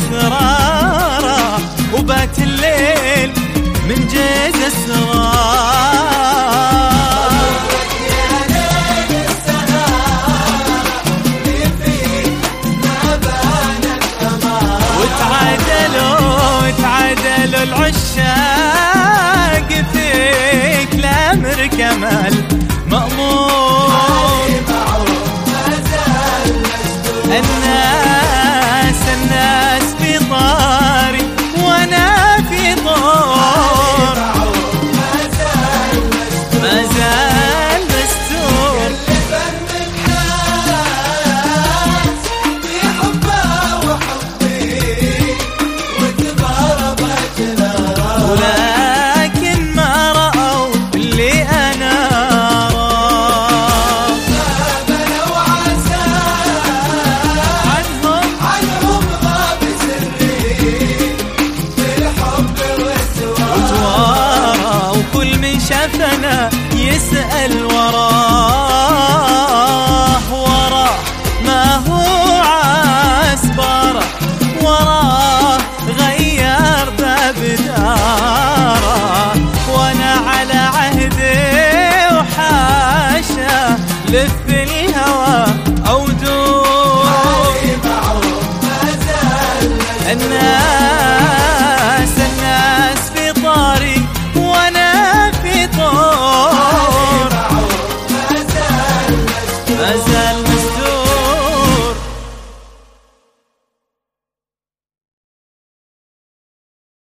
أسراره وبات الليل من جيز أسراره. وتعادلوا العشاق فيك الأمر كمال مأمور. الناس في طاري وانا في طور، ما زال مستور. ولكن ما رأوا اللي أنا شافنا يسأل وراه ما هو عسبره، وراه غير باب داره. وانا على عهدي وحاشا لف الهوى او دور. الناس في طاري وانا في طور، ما زال